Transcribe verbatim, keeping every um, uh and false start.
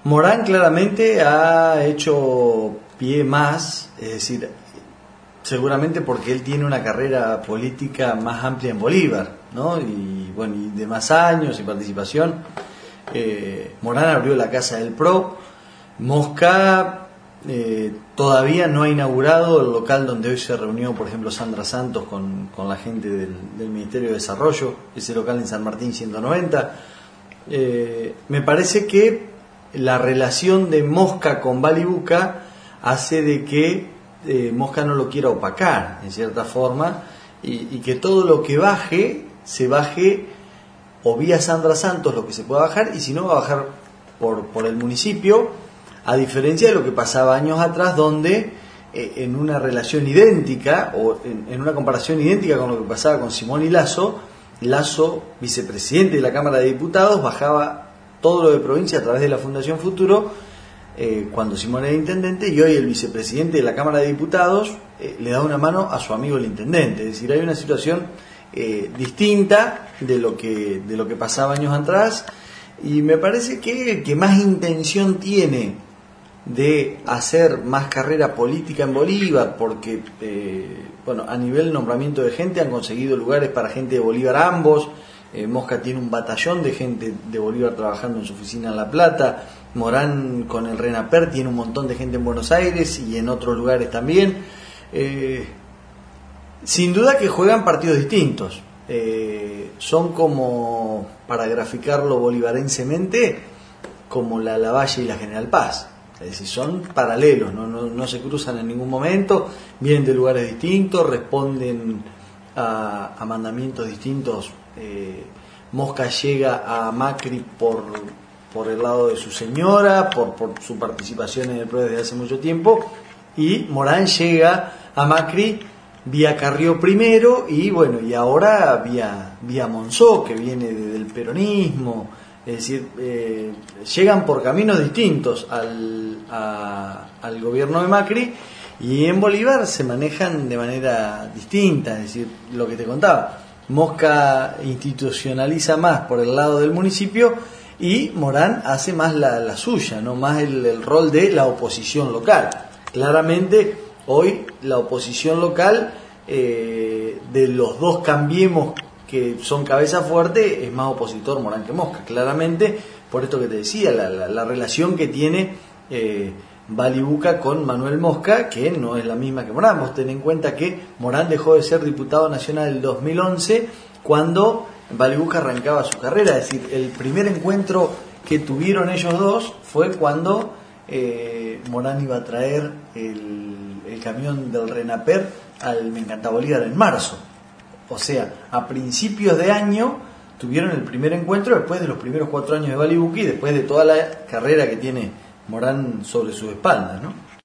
Morán claramente ha hecho pie más, es decir, seguramente porque él tiene una carrera política más amplia en Bolívar, ¿no? Y bueno, y de más años y participación. Eh, Morán abrió la Casa del P R O. Mosca eh, todavía no ha inaugurado el local donde hoy se reunió, por ejemplo, Sandra Santos con, con la gente del, del Ministerio de Desarrollo, ese local en San Martín ciento noventa. Eh, me parece que la relación de Mosca con Balibuca hace de que eh, Mosca no lo quiera opacar, en cierta forma, y, y que todo lo que baje, se baje o vía Sandra Santos, lo que se pueda bajar, y si no, va a bajar por, por el municipio, a diferencia de lo que pasaba años atrás, donde eh, en una relación idéntica, o en, en una comparación idéntica con lo que pasaba con Simón y Lasso, Lasso, vicepresidente de la Cámara de Diputados, bajaba todo lo de provincia a través de la Fundación Futuro, eh, cuando Simón era intendente, y hoy el vicepresidente de la Cámara de Diputados eh, le da una mano a su amigo el intendente. Es decir, hay una situación eh, distinta de lo que de lo que pasaba años atrás, y me parece que el que más intención tiene de hacer más carrera política en Bolívar, porque eh, bueno, a nivel nombramiento de gente han conseguido lugares para gente de Bolívar ambos. Eh, Mosca tiene un batallón de gente de Bolívar trabajando en su oficina en La Plata. Morán con el RENAPER tiene un montón de gente en Buenos Aires y en otros lugares también. Eh, sin duda que juegan partidos distintos. Eh, son como, para graficarlo bolivarensemente, como la Lavalle y la General Paz. Es decir, son paralelos, no, no, no se cruzan en ningún momento, vienen de lugares distintos, responden a, a mandamientos distintos. Eh, Mosca llega a Macri por, por el lado de su señora, por, por su participación en el P R O desde hace mucho tiempo, y Morán llega a Macri vía Carrió primero, y bueno, y ahora vía, vía Monzó, que viene del peronismo. Es decir, eh, llegan por caminos distintos al, a, al gobierno de Macri, y en Bolívar se manejan de manera distinta. Es decir, lo que te contaba, Mosca institucionaliza más por el lado del municipio y Morán hace más la, la suya, no más el, el rol de la oposición local. Claramente hoy la oposición local, eh, de los dos Cambiemos que son cabeza fuerte, es más opositor Morán que Mosca, claramente, por esto que te decía, la, la, la relación que tiene eh, Balibuca con Manuel Mosca, que no es la misma que Morán. Vos ten en cuenta que Morán dejó de ser diputado nacional en el dos mil once, cuando Balibuca arrancaba su carrera. Es decir, el primer encuentro que tuvieron ellos dos fue cuando eh, Morán iba a traer el, el camión del RENAPER al Me Encanta Bolívar en marzo. O sea, a principios de año tuvieron el primer encuentro, después de los primeros cuatro años de Balibuca y después de toda la carrera que tiene Morán sobre sus espaldas, ¿no?